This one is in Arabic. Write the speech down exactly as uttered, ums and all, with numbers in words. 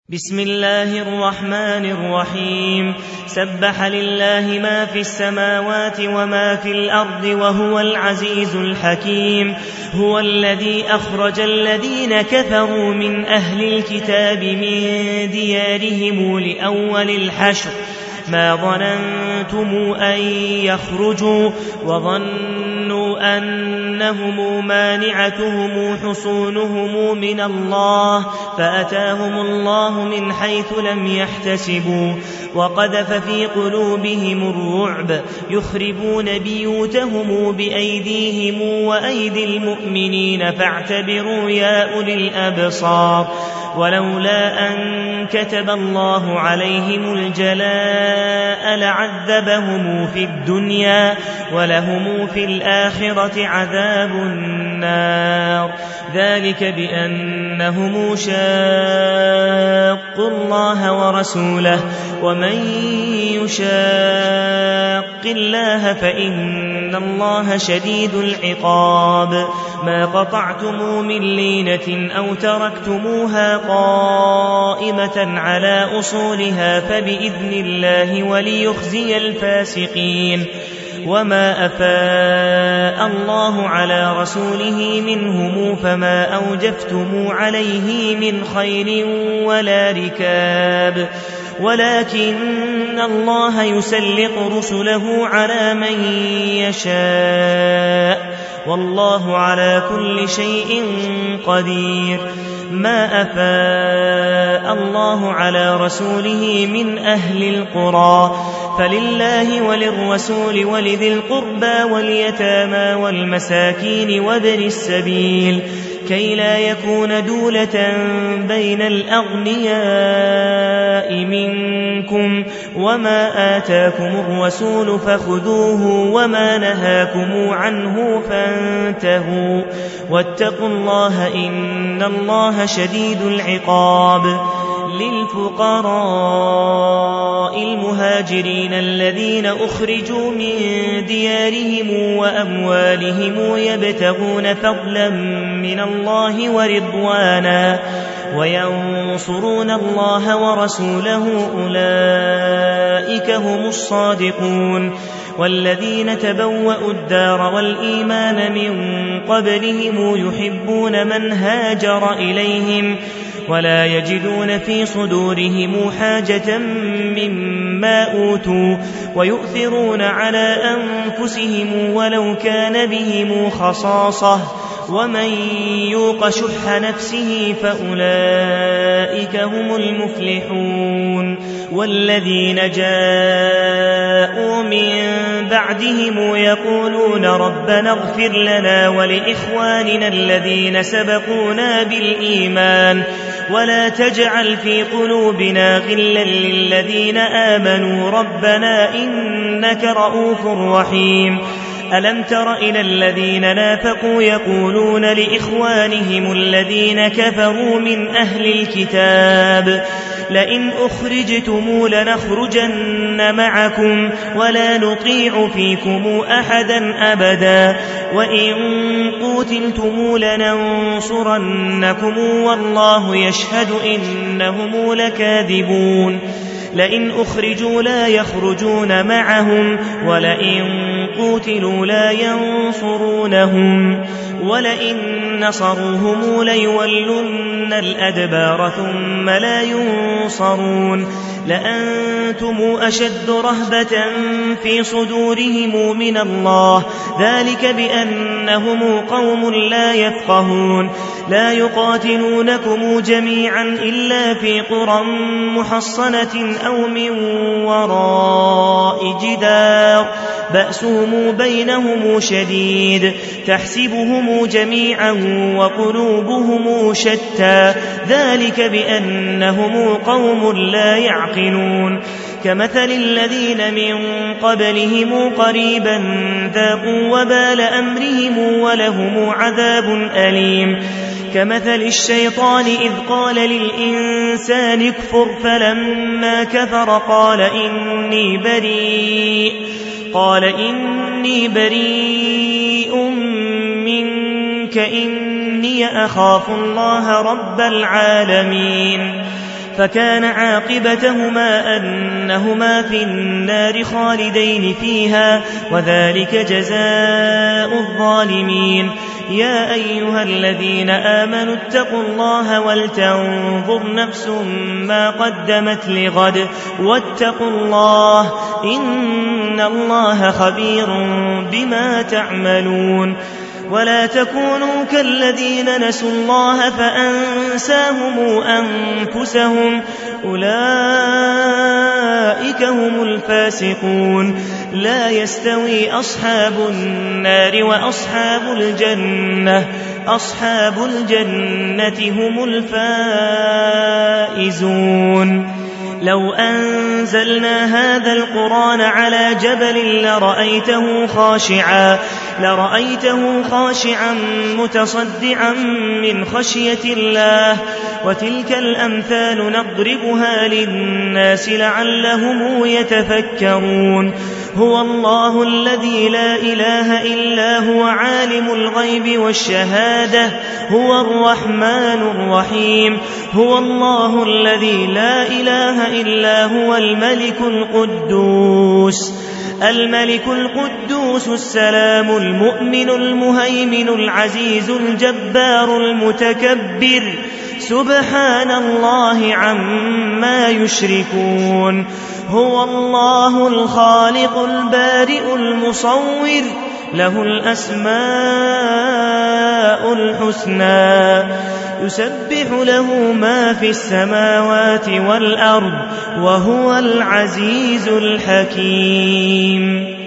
بسم الله الرحمن الرحيم سبح لله ما في السماوات وما في الأرض وهو العزيز الحكيم هو الذي أخرج الذين كفروا من أهل الكتاب من ديارهم لأول الحشر ما ظننتم أن يخرجوا وظنوا أنهم مانعتهم حصونهم من الله فأتاهم الله من حيث لم يحتسبوا وقذف في قلوبهم الرعب يخربون بيوتهم بأيديهم وأيدي المؤمنين فاعتبروا يا أولي الأبصار ولولا أن كتب الله عليهم الجلاء لعذبهم في الدنيا ولهم في الآخرة عذاب النار ذلك بأنهم شاقوا الله ورسوله ومن يشاق الله فإن الله شديد العقاب ما قطعتم من لينة أو تركتموها قائمة على أصولها فبإذن الله وليخزي الفاسقين وما أفاء الله على رسوله منهم فما أوجفتم عليه من خير ولا ركاب ولكن الله يسلط رسله على من يشاء والله على كل شيء قدير ما أفاء الله على رسوله من أهل القرى فلله وللرسول ولذي القربى واليتامى والمساكين وابن السبيل كي لا يكون دولة بين الأغنياء منكم وما آتاكم الرسول فخذوه وما نهاكم عنه فانتهوا واتقوا الله إن الله شديد العقاب للفقراء المهاجرين الذين أخرجوا من ديارهم وأموالهم يبتغون فضلا من الله ورضوانا وينصرون الله ورسوله أولئك هم الصادقون والذين تبوأوا الدار والإيمان من قبلهم يحبون من هاجر إليهم ولا يجدون في صدورهم حاجة مما أوتوا ويؤثرون على أنفسهم ولو كان بهم خصاصة ومن يوق شح نفسه فأولئك هم المفلحون والذين جاءوا من بعدهم يقولون ربنا اغفر لنا ولإخواننا الذين سبقونا بالإيمان ولا تجعل في قلوبنا غلا للذين آمنوا ربنا إنك رؤوف رحيم ألم تر إلى الذين نافقوا يقولون لإخوانهم الذين كفروا من أهل الكتاب لئن أخرجتم لنخرجن معكم ولا نطيع فيكم أحدا أبدا وإن قوتلتم لننصرنكم والله يشهد إنهم لكاذبون لئن أخرجوا لا يخرجون معهم ولئن قوتلوا لا ينصرونهم ولئن نصروهم ليولن الأدبار ثم لا ينصرون لأنتم أشد رهبة في صدورهم من الله ذلك بأنهم قوم لا يفقهون لا يقاتلونكم جميعا إلا في قرى محصنة أو من وراء جدار بأسهم بينهم شديد تحسبهم جميعا وقلوبهم شتى ذلك بأنهم قوم لا يعقلون كمثل الذين من قبلهم قريبا ذاقوا وبال أمرهم ولهم عذاب أليم كمثل الشيطان إذ قال للإنسان اكفر فلما كفر قال إني بريء قال إني بريء منك إني أخاف الله رب العالمين فكان عاقبتهما أنهما في النار خالدين فيها وذلك جزاء الظالمين. يا أيها الذين آمنوا اتقوا الله ولتنظر نفس ما قدمت لغد واتقوا الله إن الله خبير بما تعملون. ولا تكونوا كالذين نسوا الله فأنساهم أنفسهم أولئك هم الفاسقون. لا يستوي أصحاب النار وأصحاب الجنة أصحاب الجنة هم الفائزون. لو أنزلنا هذا القرآن على جبل لرأيته خاشعا لرأيته خاشعا متصدعا من خشية الله. وتلك الأمثال نضربها للناس لعلهم يتفكرون. هو الله الذي لا إله إلا هو عالم الغيب والشهادة هو الرحمن الرحيم. هو الله الذي لا إله إلا هو الملك القدوس الملك القدوس السلام المؤمن المهيمن العزيز الجبار المتكبر سبحان الله عما يشركون. هو الله الخالق البارئ المصور له الأسماء الحسنى يسبح له ما في السماوات والأرض وهو العزيز الحكيم.